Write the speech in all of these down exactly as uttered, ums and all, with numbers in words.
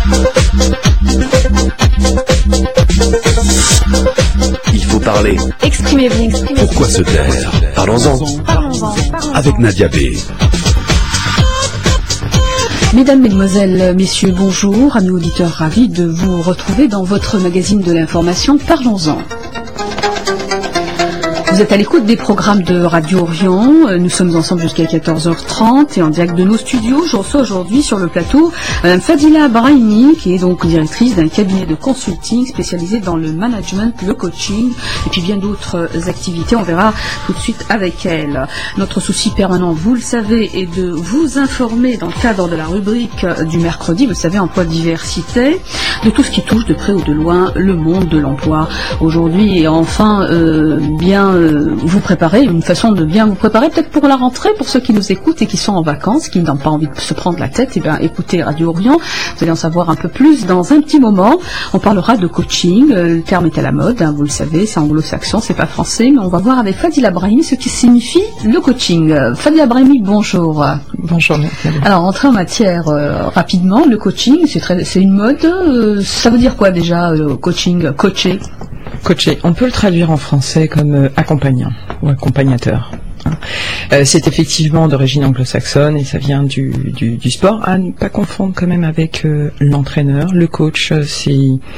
Il faut parler. Exprimez-vous. Pourquoi se taire? Parlons-en. Parlons-en. Avec Nadia B. Mesdames, Mesdemoiselles, Messieurs, bonjour. Amis auditeurs, ravis de vous retrouver dans votre magazine de l'information. Parlons-en. Vous êtes à l'écoute des programmes de Radio Orient. Nous sommes ensemble jusqu'à quatorze heures trente et en direct de nos studios. Je reçois aujourd'hui sur le plateau Mme Fadila Brahimi, qui est donc directrice d'un cabinet de consulting spécialisé dans le management, le coaching et puis bien d'autres activités. On verra tout de suite avec elle. Notre souci permanent, vous le savez, est de vous informer dans le cadre de la rubrique du mercredi, vous savez, emploi diversité, de tout ce qui touche de près ou de loin le monde de l'emploi. Aujourd'hui, et enfin, euh, bien... Euh, vous préparez, une façon de bien vous préparer peut-être pour la rentrée, pour ceux qui nous écoutent et qui sont en vacances, qui n'ont pas envie de se prendre la tête, et bien écoutez Radio Orient, vous allez en savoir un peu plus dans un petit moment. On parlera de coaching, le terme est à la mode, hein, vous le savez, c'est anglo-saxon, c'est pas français, mais on va voir avec Fadila Brahimi ce qui signifie le coaching. Fadila Brahimi, bonjour. Bonjour. Alors, entrer en matière euh, rapidement, le coaching, c'est, très, c'est une mode, euh, ça veut dire quoi déjà, le coaching, coacher? Coacher, on peut le traduire en français comme euh, accompagnant ou accompagnateur. Hein. Euh, c'est effectivement d'origine anglo-saxonne et ça vient du, du, du sport. À ne pas confondre quand même avec euh, l'entraîneur. Le coach, euh, c'est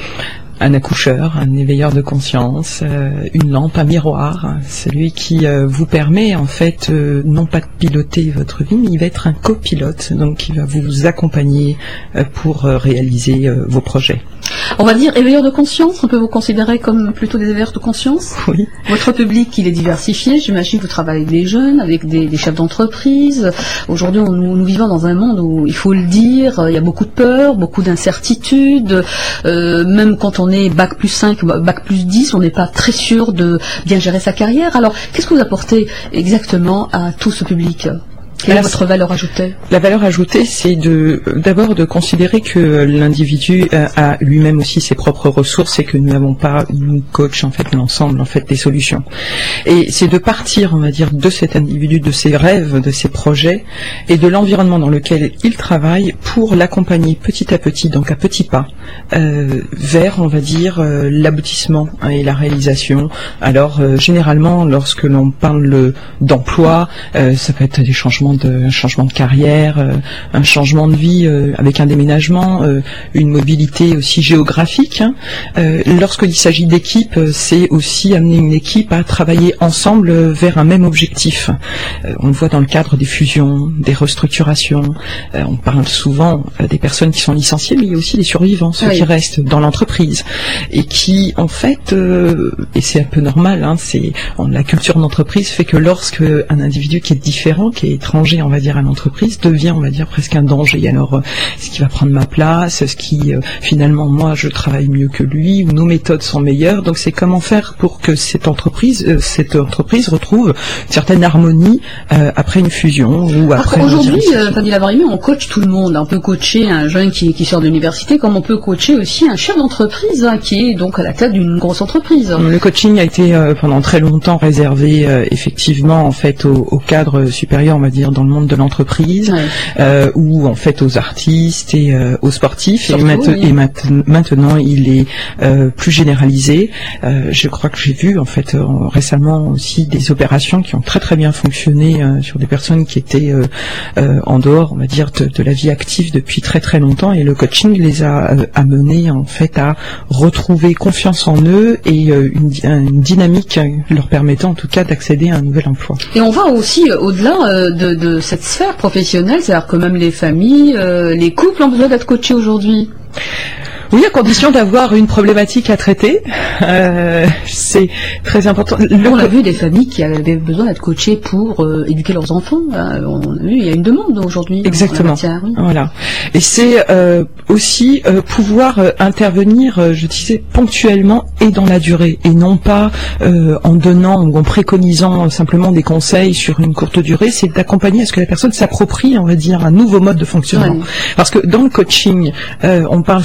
un accoucheur, un éveilleur de conscience, euh, une lampe, un miroir, hein, celui qui euh, vous permet en fait euh, non pas de piloter votre vie, mais il va être un copilote, donc il va vous accompagner euh, pour euh, réaliser euh, vos projets. On va dire éveilleur de conscience, on peut vous considérer comme plutôt des éveilleurs de conscience. Oui. Votre public, il est diversifié, j'imagine que vous travaillez avec des jeunes, avec des, des chefs d'entreprise. Aujourd'hui, on, nous, nous vivons dans un monde où, il faut le dire, il y a beaucoup de peur, beaucoup d'incertitudes, euh, même quand on est bac plus cinq, bac plus dix, on n'est pas très sûr de bien gérer sa carrière. Alors, qu'est-ce que vous apportez exactement à tout ce public ? Quelle est votre valeur ajoutée ? La valeur ajoutée, c'est de d'abord de considérer que l'individu a lui-même aussi ses propres ressources et que nous n'avons pas, nous coach en fait l'ensemble en fait des solutions. Et c'est de partir, on va dire, de cet individu, de ses rêves, de ses projets et de l'environnement dans lequel il travaille pour l'accompagner petit à petit, donc à petits pas, euh, vers, on va dire, euh, l'aboutissement hein, et la réalisation. Alors euh, généralement, lorsque l'on parle d'emploi, euh, ça peut être des changements de un changement de carrière, euh, un changement de vie euh, avec un déménagement, euh, une mobilité aussi géographique. Hein. Euh, Lorsqu'il s'agit d'équipe, euh, c'est aussi amener une équipe à travailler ensemble euh, vers un même objectif. Euh, on le voit dans le cadre des fusions, des restructurations. Euh, on parle souvent euh, des personnes qui sont licenciées, mais il y a aussi des survivants, ceux oui. qui restent dans l'entreprise et qui, en fait, euh, et c'est un peu normal, hein, c'est on, la culture d'entreprise fait que lorsque un individu qui est différent, qui est étranger, on va dire, à l'entreprise, devient, on va dire, presque un danger. Alors, euh, est-ce qu'il va prendre ma place? Ce qui, euh, finalement, moi, je travaille mieux que lui, ou nos méthodes sont meilleures. Donc, c'est comment faire pour que cette entreprise, euh, cette entreprise retrouve une certaine harmonie euh, après une fusion ou après. Alors, aujourd'hui, euh, Fadila Brahimi, on coach tout le monde. On peut coacher un jeune qui, qui sort de l'université, comme on peut coacher aussi un chef d'entreprise hein, qui est donc à la tête d'une grosse entreprise. Le coaching a été euh, pendant très longtemps réservé, euh, effectivement, en fait, au, au cadre supérieur, on va dire, dans le monde de l'entreprise, ouais. euh, ou en fait aux artistes et euh, aux sportifs. Surtout, et, mat- oui. et mat- maintenant, il est euh, plus généralisé. Euh, je crois que j'ai vu en fait euh, récemment aussi des opérations qui ont très très bien fonctionné euh, sur des personnes qui étaient euh, euh, en dehors, on va dire, de, de la vie active depuis très très longtemps. Et le coaching les a euh, amenés en fait à retrouver confiance en eux et euh, une, une dynamique leur permettant en tout cas d'accéder à un nouvel emploi. Et on va aussi euh, au-delà euh, de de cette sphère professionnelle, c'est-à-dire que même les familles, euh, les couples ont besoin d'être coachés aujourd'hui. Oui, à condition d'avoir une problématique à traiter. Euh, c'est très important. Le... On a vu des familles qui avaient besoin d'être coachées pour euh, éduquer leurs enfants. Euh, on a vu, il y a une demande aujourd'hui. Exactement. Matière, oui. Voilà. Et c'est euh, aussi euh, pouvoir euh, intervenir, euh, je disais, ponctuellement et dans la durée, et non pas euh, en donnant ou en préconisant simplement des conseils sur une courte durée. C'est d'accompagner à ce que la personne s'approprie, on va dire, un nouveau mode de fonctionnement. Ouais. Parce que dans le coaching, euh, on parle souvent de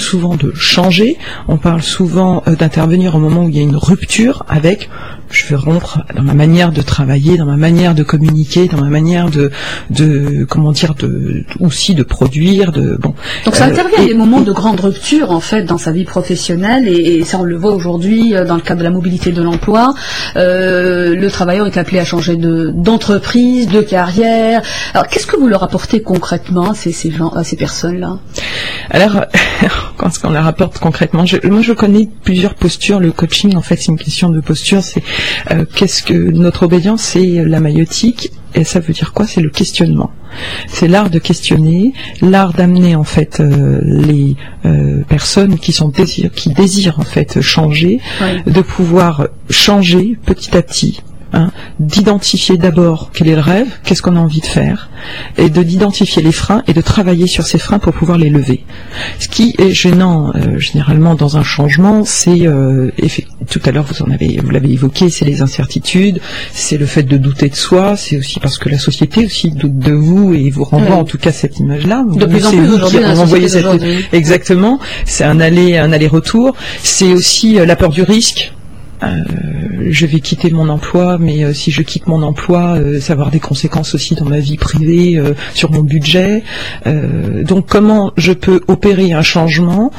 de changer, on parle souvent euh, d'intervenir au moment où il y a une rupture avec, je veux rompre dans ma manière de travailler, dans ma manière de communiquer, dans ma manière de, de comment dire, de, aussi de produire, de bon. Donc ça euh, intervient à et, des moments de grande rupture en fait dans sa vie professionnelle et, et ça on le voit aujourd'hui euh, dans le cadre de la mobilité de l'emploi. Euh, le travailleur est appelé à changer de d'entreprise, de carrière. Alors qu'est-ce que vous leur apportez concrètement à ces, ces gens, à ces personnes-là? Alors, quand on la rapporte concrètement, je, moi je connais plusieurs postures. Le coaching, en fait, c'est une question de posture. C'est euh, qu'est-ce que notre obédience, c'est la maïotique. Et ça veut dire quoi? C'est le questionnement. C'est l'art de questionner, l'art d'amener en fait euh, les euh, personnes qui sont désir, qui désirent en fait changer, oui. de pouvoir changer petit à petit. Hein, d'identifier d'abord quel est le rêve, qu'est-ce qu'on a envie de faire, et de d'identifier les freins et de travailler sur ces freins pour pouvoir les lever. Ce qui est gênant euh, généralement dans un changement, c'est euh, tout à l'heure vous en avez, vous l'avez évoqué, c'est les incertitudes, c'est le fait de douter de soi, c'est aussi parce que la société aussi doute de vous et vous renvoie oui. en tout cas cette image-là. De plus en plus aujourd'hui, la société cette... Exactement, c'est un aller, un aller-retour. C'est aussi euh, la peur du risque. Euh, je vais quitter mon emploi, mais euh, si je quitte mon emploi, euh, ça va avoir des conséquences aussi dans ma vie privée, euh, sur mon budget. Euh, donc comment je peux opérer un changement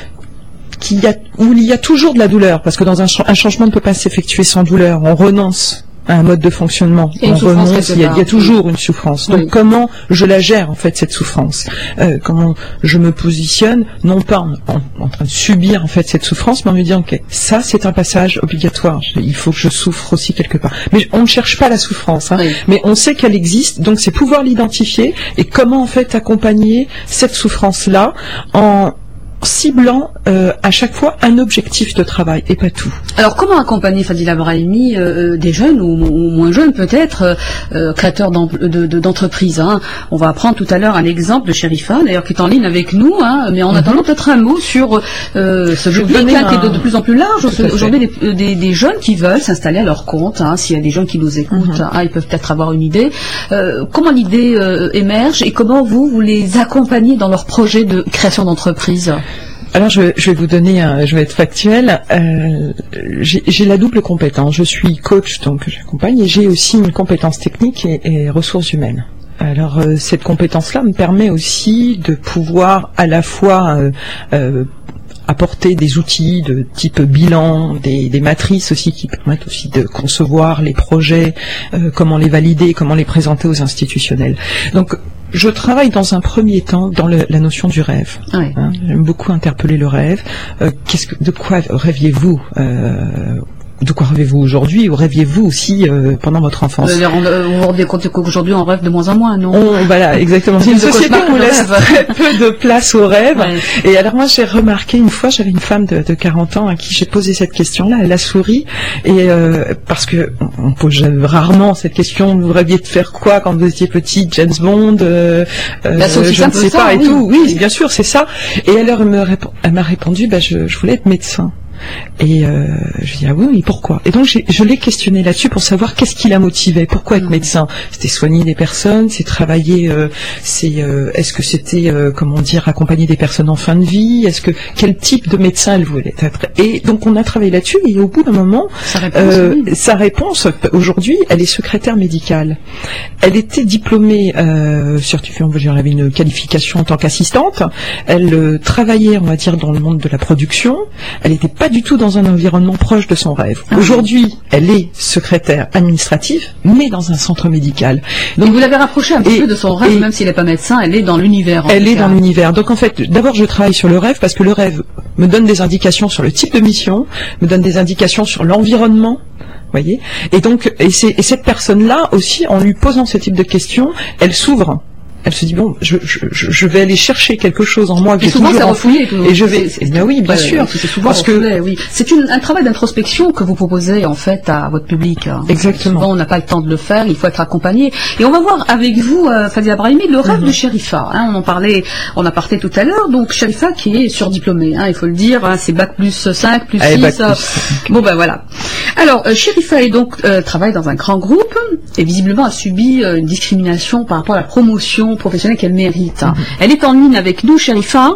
qui a, où il y a toujours de la douleur, parce que dans un, un changement ne peut pas s'effectuer sans douleur. On renonce à un mode de fonctionnement, on renonce, il y, a, il y a toujours une souffrance. Donc oui. comment je la gère en fait cette souffrance, euh, comment je me positionne, non pas en, en, en train de subir en fait cette souffrance, mais en me disant ok, ça c'est un passage obligatoire, il faut que je souffre aussi quelque part. Mais on ne cherche pas la souffrance, hein, oui. mais on sait qu'elle existe, donc c'est pouvoir l'identifier et comment en fait accompagner cette souffrance-là en ciblant euh, à chaque fois un objectif de travail et pas tout. Alors comment accompagner Fadila Brahimi, euh, des jeunes ou, ou moins jeunes peut-être, euh, créateurs d'entreprises de, de, hein. On va prendre tout à l'heure un exemple de Sherifa, d'ailleurs qui est en ligne avec nous, hein, mais en mm-hmm. attendant peut-être un mot sur euh, ce public là, un... qui est de, de plus en plus large. Aujourd'hui des, des, des jeunes qui veulent s'installer à leur compte, hein, s'il y a des jeunes qui nous écoutent, mm-hmm. hein, ils peuvent peut-être avoir une idée. Euh, comment l'idée euh, émerge et comment vous, vous les accompagnez dans leur projet de création d'entreprise? Alors je, je vais vous donner, un, je vais être factuel. Euh, j'ai la double compétence. Je suis coach, donc j'accompagne, et j'ai aussi une compétence technique et, et ressources humaines. Alors euh, cette compétence-là me permet aussi de pouvoir à la fois euh, euh, apporter des outils de type bilan, des, des matrices aussi qui permettent aussi de concevoir les projets, euh, comment les valider, comment les présenter aux institutionnels. Donc je travaille dans un premier temps dans le, la notion du rêve. Oui. Hein, j'aime beaucoup interpeller le rêve. Euh, qu'est-ce que, de quoi rêviez-vous euh, De quoi rêvez-vous aujourd'hui ou rêviez-vous aussi euh, pendant votre enfance? Vous vous rendez compte qu'aujourd'hui on rêve de moins en moins, non? on, Voilà, exactement. C'est une société où on laisse très peu de place au rêve. Ouais. Et alors moi j'ai remarqué une fois, j'avais une femme de, de quarante ans à qui j'ai posé cette question-là, elle a souri, et euh, parce que on pose rarement cette question, vous rêviez de faire quoi quand vous étiez petite, James Bond, euh, bah, je ne sais ça, pas oui. et tout. Oui, bien sûr, c'est ça. Et alors elle me répond, elle m'a répondu, bah, je, je voulais être médecin. Et euh, je dis ah oui, mais pourquoi? Et donc je l'ai questionné là-dessus pour savoir qu'est-ce qui la motivait, pourquoi être médecin. C'était soigner des personnes, c'est travailler, euh, c'est euh, est-ce que c'était euh, comment dire accompagner des personnes en fin de vie, est-ce que quel type de médecin elle voulait être. Et donc on a travaillé là-dessus et au bout d'un moment, sa réponse, euh, oui. sa réponse aujourd'hui, elle est secrétaire médicale. Elle était diplômée, euh, certifiée, on va dire, elle avait une qualification en tant qu'assistante. Elle euh, travaillait, on va dire, dans le monde de la production. Elle n'était pas du tout dans un environnement proche de son rêve. Ah. Aujourd'hui, elle est secrétaire administrative, mais dans un centre médical. Donc et vous l'avez rapproché un petit peu de son rêve, et même s'il n'est pas médecin, elle est dans l'univers. Elle est cas. dans l'univers. Donc en fait, d'abord je travaille sur le rêve parce que le rêve me donne des indications sur le type de mission, me donne des indications sur l'environnement. Voyez. Et donc, et, et cette personne-là aussi, en lui posant ce type de questions, elle s'ouvre. Elle se dit bon, je, je, je vais aller chercher quelque chose en moi que j'ai toujours c'est refoulé. Et je vais. Eh bien oui, bien ouais, sûr. C'est souvent parce refoulé, que oui. C'est un travail d'introspection que vous proposez en fait à votre public. Exactement. Souvent, on n'a pas le temps de le faire. Il faut être accompagné. Et on va voir avec vous, euh, Fadila Brahimi, le rêve mm-hmm. de Sherifa. Hein, on en parlait, on a parlé tout à l'heure. Donc Sherifa qui est surdiplômée. Hein, il faut le dire. Hein, c'est bac plus cinq plus six. Bac plus cinq. Bon ben voilà. Alors euh, Sherifa est donc euh, travaille dans un grand groupe et visiblement a subi euh, une discrimination par rapport à la promotion professionnelle qu'elle mérite. Mm-hmm. Elle est en ligne avec nous, Sherifa.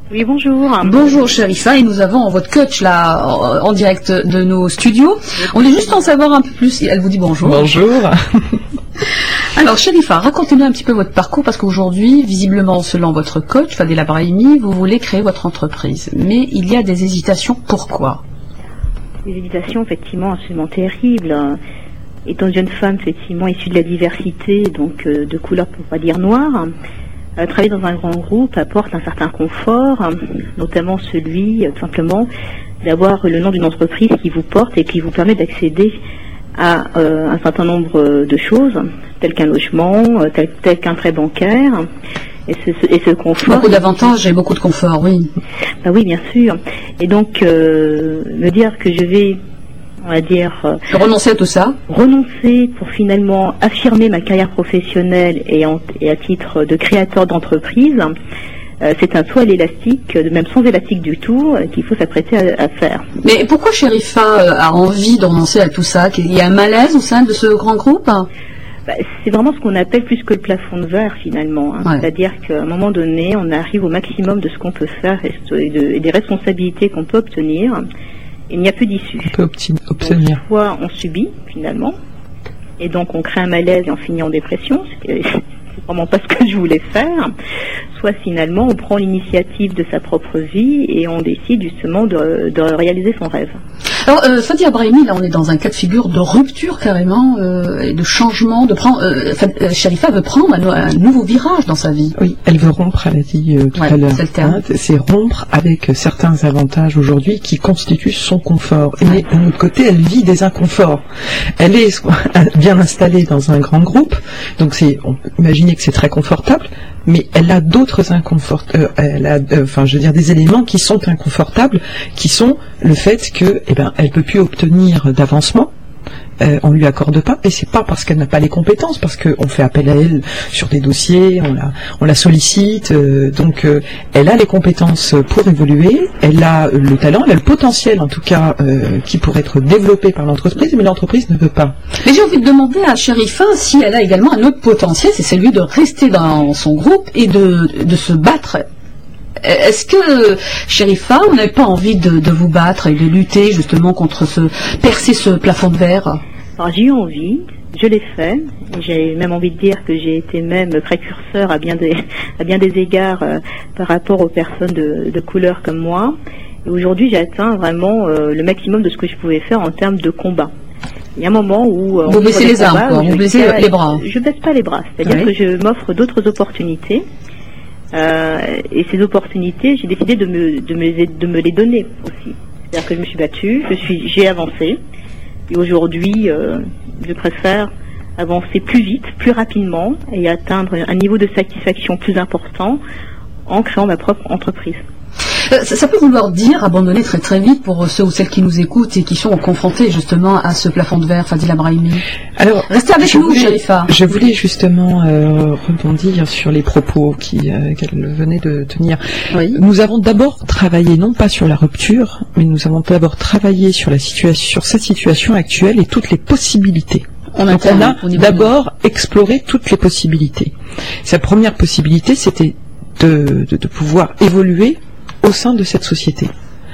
Oui, bonjour. Bonjour Chérifa, et nous avons votre coach là en direct de nos studios. On est juste en savoir un peu plus. Elle vous dit bonjour. Bonjour. Alors Chérifa, racontez-nous un petit peu votre parcours, parce qu'aujourd'hui, visiblement, selon votre coach, Fadila Brahimi, vous voulez créer votre entreprise. Mais il y a des hésitations. Pourquoi? Des hésitations effectivement absolument terribles. Étant une jeune femme effectivement issue de la diversité, donc euh, de couleur pour pas dire noire, euh, travailler dans un grand groupe apporte un certain confort, hein, notamment celui euh, tout simplement d'avoir le nom d'une entreprise qui vous porte et qui vous permet d'accéder à euh, un certain nombre de choses, telles qu'un logement, euh, tel, tel qu'un prêt bancaire. Et ce, et ce confort. Beaucoup d'avantages et beaucoup de confort, oui. Bah oui, bien sûr. Et donc, euh, me dire que je vais, on va dire... Euh, renoncer à tout ça. Renoncer pour finalement affirmer ma carrière professionnelle et, en, et à titre de créateur d'entreprise, euh, c'est un saut à l'élastique, même sans élastique du tout, euh, qu'il faut s'apprêter à, à faire. Mais pourquoi Chérifa a envie de renoncer à tout ça? Il y a un malaise au sein de ce grand groupe? Bah, c'est vraiment ce qu'on appelle plus que le plafond de verre finalement. Hein. Ouais. C'est-à-dire qu'à un moment donné, on arrive au maximum de ce qu'on peut faire et, de, et des responsabilités qu'on peut obtenir. Il n'y a plus d'issue. On peut obtenir. Donc, soit on subit finalement, et donc on crée un malaise et on finit en dépression. C'est, c'est vraiment pas ce que je voulais faire. Soit finalement on prend l'initiative de sa propre vie et on décide justement de, de réaliser son rêve. Alors, euh, Fadila Brahimi, là, on est dans un cas de figure de rupture carrément, euh, et de changement, de prendre. Euh, euh, Chérifa veut prendre un, un nouveau virage dans sa vie. Oui, elle veut rompre, elle a dit euh, tout ouais, à l'heure. C'est le terme. Hein, c'est rompre avec certains avantages aujourd'hui qui constituent son confort. Mais d'un autre côté, elle vit des inconforts. Elle est bien installée dans un grand groupe, donc c'est, on peut imaginer que c'est très confortable. Mais elle a d'autres inconforts, euh, elle a, euh, enfin, je veux dire, des éléments qui sont inconfortables, qui sont le fait que, eh ben, elle peut plus obtenir d'avancement. Euh, on lui accorde pas, et c'est pas parce qu'elle n'a pas les compétences, parce qu'on fait appel à elle sur des dossiers, on la, on la sollicite, euh, donc euh, elle a les compétences pour évoluer, elle a le talent, elle a le potentiel en tout cas euh, qui pourrait être développé par l'entreprise, mais l'entreprise ne veut pas. Mais j'ai envie de demander à Chérifa si elle a également un autre potentiel, c'est celui de rester dans son groupe et de, de se battre. Est-ce que, Chérifa, vous n'avez pas envie de, de vous battre et de lutter justement contre ce, percer ce plafond de verre? Alors j'ai eu envie, je l'ai fait, et j'ai même envie de dire que j'ai été même précurseur à bien des, à bien des égards euh, par rapport aux personnes de, de couleur comme moi. Et aujourd'hui j'ai atteint vraiment euh, le maximum de ce que je pouvais faire en termes de combat. Il y a un moment où... Euh, vous baissez les armes, quoi, vous baissez les bras. Je baisse pas les bras, c'est-à-dire oui. que je m'offre d'autres opportunités. Euh, et ces opportunités, j'ai décidé de me, de, me, de me les donner aussi. C'est-à-dire que je me suis battue, je suis, j'ai avancé, et aujourd'hui, euh, je préfère avancer plus vite, plus rapidement, et atteindre un niveau de satisfaction plus important en créant ma propre entreprise. Euh, ça, ça peut vouloir dire abandonner très très vite pour ceux ou celles qui nous écoutent et qui sont confrontés justement à ce plafond de verre, Fadila Brahimi. Alors, restez avec nous, Chérifa. Je voulais justement euh, rebondir sur les propos qui, euh, qu'elle venait de tenir. Oui. Nous avons d'abord travaillé non pas sur la rupture, mais nous avons d'abord travaillé sur la situation, sur cette situation actuelle et toutes les possibilités. On, Donc on a d'abord exploré toutes les possibilités. Sa première possibilité, c'était de, de, de pouvoir évoluer au sein de cette société.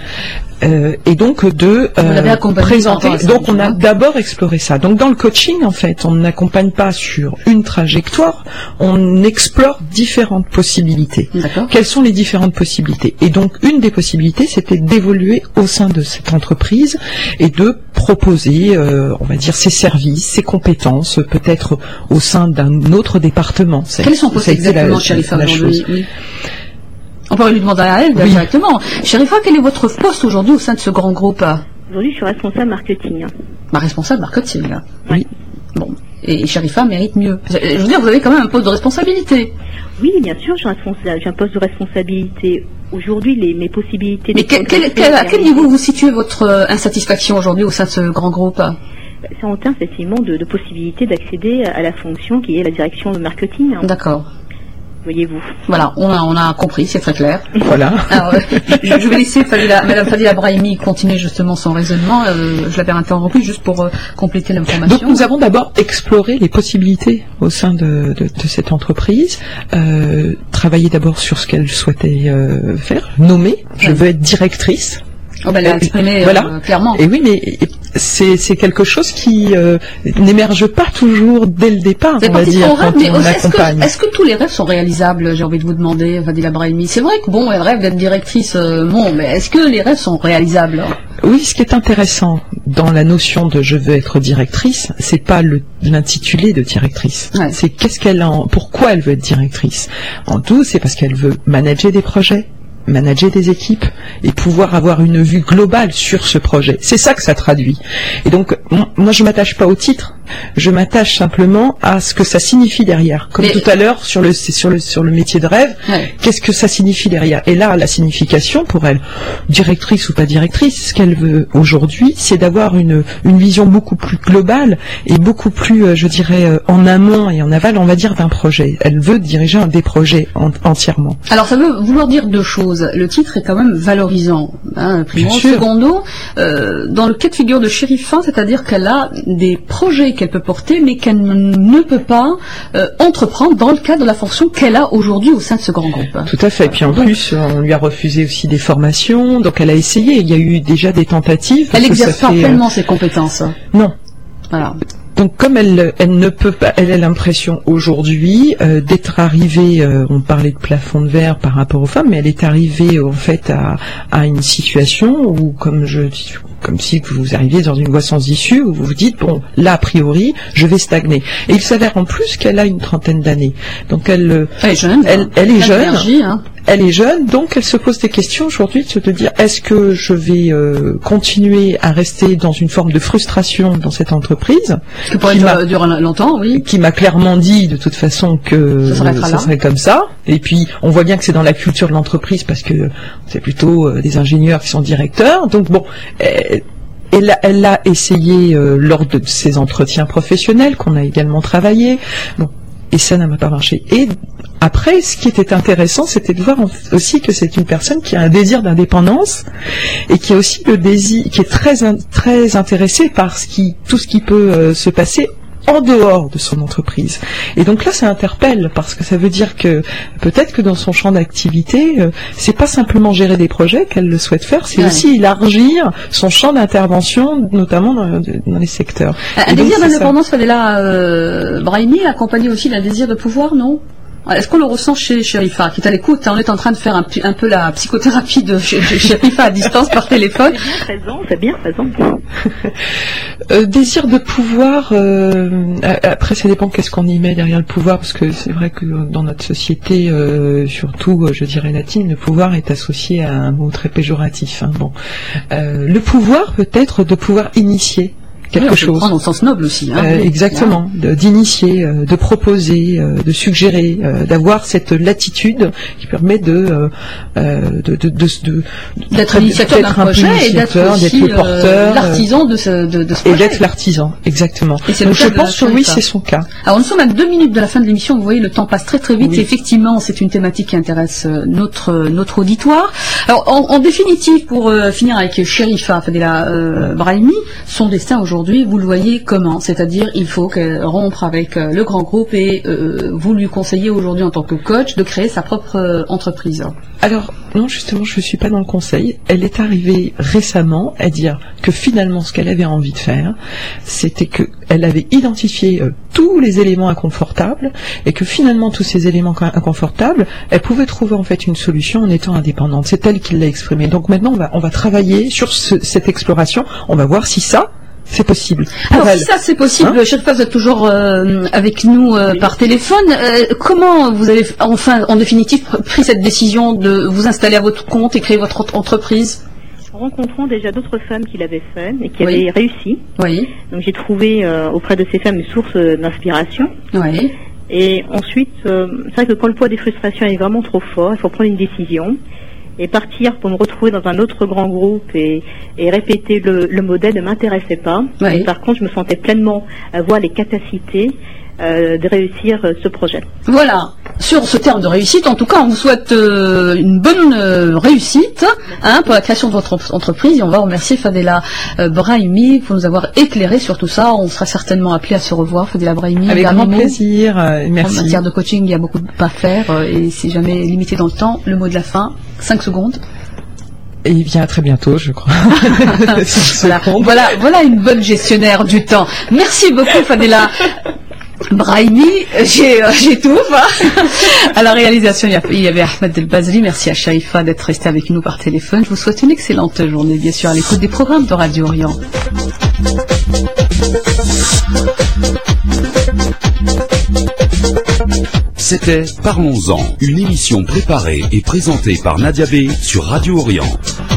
Euh, et donc de euh, présenter. Donc on a d'abord exploré ça. Donc dans le coaching, en fait, on n'accompagne pas sur une trajectoire, on explore différentes possibilités. Quelles sont les différentes possibilités? Et donc une des possibilités, c'était d'évoluer au sein de cette entreprise et de proposer, euh, on va dire, ses services, ses compétences, peut-être au sein d'un autre département. Quels sont exactement, Chérifa, la chose. Oui. On pourrait lui demander à elle oui. directement. Chérifa, quel est votre poste aujourd'hui au sein de ce grand groupe? Aujourd'hui, je suis responsable marketing. Ma responsable marketing, là. Oui. Bon. Et Chérifa mérite mieux. Je veux dire, vous avez quand même un poste de responsabilité. Oui, bien sûr, j'ai un, j'ai un poste de responsabilité. Aujourd'hui, les, mes possibilités... Mais quel, quel, quel, à quel niveau vous situez votre euh, insatisfaction aujourd'hui au sein de ce grand groupe? C'est en termes, effectivement, de, de possibilité d'accéder à la fonction qui est la direction de marketing. D'accord. Voyez-vous. Voilà, on a, on a compris, c'est très clair. Voilà. Alors, euh, je, je vais laisser Fadila, Madame Fadila Brahimi continuer justement son raisonnement. Euh, je l'avais interrompu juste pour euh, compléter l'information. Donc nous avons d'abord exploré les possibilités au sein de, de, de cette entreprise, euh, travaillé d'abord sur ce qu'elle souhaitait euh, faire, nommer. Je Ouais. veux être directrice. Oh, ben, elle l'a exprimé euh, Voilà. clairement. Et oui, mais c'est c'est quelque chose qui euh, n'émerge pas toujours dès le départ, C'est on va parti de dire, son rêve, quand mais on est-ce accompagne. que, est-ce que tous les rêves sont réalisables? J'ai envie de vous demander, Fadila Brahimi. C'est vrai que bon, elle rêve d'être directrice, euh, bon, mais est-ce que les rêves sont réalisables? Oui, ce qui est intéressant dans la notion de je veux être directrice, c'est pas le l'intitulé de directrice. Ouais. C'est qu'est-ce qu'elle en, pourquoi elle veut être directrice. En tout, c'est parce qu'elle veut manager des projets, manager des équipes et pouvoir avoir une vue globale sur ce projet. C'est ça que ça traduit. Et donc, m- moi, je m'attache pas au titre. Je m'attache simplement à ce que ça signifie derrière. Comme Mais- tout à l'heure sur le c'est sur le sur le métier de rêve, Ouais. qu'est-ce que ça signifie derrière. Et là, la signification pour elle, directrice ou pas directrice, ce qu'elle veut aujourd'hui, c'est d'avoir une une vision beaucoup plus globale et beaucoup plus, euh, je dirais, euh, en amont et en aval, on va dire, d'un projet. Elle veut diriger un des projets en- entièrement. Alors ça veut vouloir dire deux choses. Le titre est quand même valorisant. Hein, primo, Bien sûr. secondo, euh, dans le cas de figure de Chérifa, c'est-à-dire qu'elle a des projets qu'elle peut porter, mais qu'elle ne peut pas euh, entreprendre dans le cadre de la fonction qu'elle a aujourd'hui au sein de ce grand groupe. Tout à fait. Et puis en Donc- plus, on lui a refusé aussi des formations, donc elle a essayé. Il y a eu déjà des tentatives. Elle parce que n'exerce ça pas fait, euh, pleinement ses compétences. Non. Voilà. Donc comme elle, elle ne peut pas, elle a l'impression aujourd'hui euh, d'être arrivée, euh, on parlait de plafond de verre par rapport aux femmes, mais elle est arrivée en fait à, à une situation où, comme je dis, comme si vous arriviez dans une voie sans issue, où vous vous dites, bon, là, a priori, je vais stagner. Et il s'avère en plus qu'elle a une trentaine d'années. Donc elle, euh, Elle est jeune. Elle- hein. elle est Plein jeune. d'énergie, hein. elle est jeune, donc elle se pose des questions aujourd'hui de se dire, est-ce que je vais euh, continuer à rester dans une forme de frustration dans cette entreprise, Ce qui pourrait qui m'a- durer durer longtemps, oui. qui m'a clairement dit de toute façon que Ça s'arrêtera ça là. serait comme ça. Et puis on voit bien que c'est dans la culture de l'entreprise parce que c'est plutôt euh, des ingénieurs qui sont directeurs. Donc bon, euh, elle, a- elle l'a essayé euh, lors de ses entretiens professionnels qu'on a également travaillé. Bon, et ça n'a pas marché. Et après, ce qui était intéressant, c'était de voir en- aussi que c'est une personne qui a un désir d'indépendance et qui a aussi le désir, qui est très in- très intéressée par ce qui, tout ce qui peut euh, se passer en dehors de son entreprise. Et donc là, ça interpelle parce que ça veut dire que peut-être que dans son champ d'activité, euh, c'est pas simplement gérer des projets qu'elle le souhaite faire, c'est Ouais. aussi élargir son champ d'intervention, notamment dans, dans les secteurs. Un Et donc, désir c'est ça. d'indépendance, Fadela euh, Brahimi, accompagné aussi d'un désir de pouvoir, non? Est-ce qu'on le ressent chez Chérifa, qui est à l'écoute? On est en train de faire un, pi- un peu la psychothérapie de chez- chez Chérifa à distance par téléphone. C'est bien présent, c'est bien présent. Euh, désir de pouvoir, euh, a- après ça dépend qu'est-ce qu'on y met derrière le pouvoir, parce que c'est vrai que dans notre société, euh, surtout euh, je dirais latine, le pouvoir est associé à un mot très péjoratif. Hein, bon, Euh, le pouvoir peut-être de pouvoir initier quelque Oui, on peut le chose. prendre au sens noble aussi. Hein, Euh, oui. exactement, de- d'initier, euh, de proposer, euh, de suggérer, euh, d'avoir cette latitude qui permet de euh, euh, de, de, de, de- D'être initiateur d'un d'être un peu projet et d'être initiateur, d'être aussi le porteur, euh, l'artisan de ce, de, de ce et projet. d'être l'artisan, exactement. Et c'est le Donc cas je de pense que oui, Chérifa. c'est son cas. Alors nous sommes à deux minutes de la fin de l'émission, vous voyez le temps passe très très vite Oui. et effectivement c'est une thématique qui intéresse euh, notre euh, notre auditoire. Alors en, en définitive, pour euh, finir avec Chérifa Fadela euh, Brahimi, son destin aujourd'hui, vous le voyez comment? C'est-à-dire il faut qu'elle rompre avec euh, le grand groupe et euh, vous lui conseillez aujourd'hui en tant que coach de créer sa propre euh, entreprise. Alors, non, justement, je ne suis pas dans le conseil. Elle est arrivée récemment à dire que finalement, ce qu'elle avait envie de faire, c'était que elle avait identifié euh, tous les éléments inconfortables et que finalement, tous ces éléments co- inconfortables, elle pouvait trouver en fait une solution en étant indépendante. C'est elle qui l'a exprimé. Donc maintenant, on va, on va travailler sur ce- cette exploration. On va voir si ça, c'est possible. Pour Alors elle. si ça c'est possible, Hein Chérifa, vous êtes toujours euh, avec nous euh, par téléphone. Euh, comment vous avez enfin en définitive pr- pris cette décision de vous installer à votre compte et créer votre ent- entreprise? En rencontrant déjà d'autres femmes qui l'avaient fait et qui Oui. avaient réussi. Oui, Donc j'ai trouvé euh, auprès de ces femmes une source euh, d'inspiration. oui. Et ensuite, euh, c'est vrai que quand le poids des frustrations est vraiment trop fort, il faut prendre une décision et partir pour me retrouver dans un autre grand groupe et, et répéter le, le modèle ne m'intéressait pas. Oui. Et par contre, je me sentais pleinement avoir les capacités euh, de réussir euh, ce projet. Voilà. Sur ce terme de réussite, en tout cas, on vous souhaite euh, une bonne euh, réussite hein, pour la création de votre entreprise. Et on va remercier Fadela euh, Brahimi pour nous avoir éclairé sur tout ça. On sera certainement appelé à se revoir, Fadela Brahimi. Avec grand mot. plaisir. Euh, merci. En matière de coaching, il y a beaucoup à faire euh, et c'est jamais limité dans le temps. Le mot de la fin, cinq secondes. Et bien à très bientôt, je crois. voilà, voilà, voilà une bonne gestionnaire du temps. Merci beaucoup, Fadela Brahimi. J'ai, euh, j'étouffe. Hein. À la réalisation, il y, a, il y avait Ahmed El Bazri. Merci à Sharifa d'être resté avec nous par téléphone. Je vous souhaite une excellente journée, bien sûr, à l'écoute des programmes de Radio Orient. C'était Parlons-en, une émission préparée et présentée par Nadia B sur Radio Orient.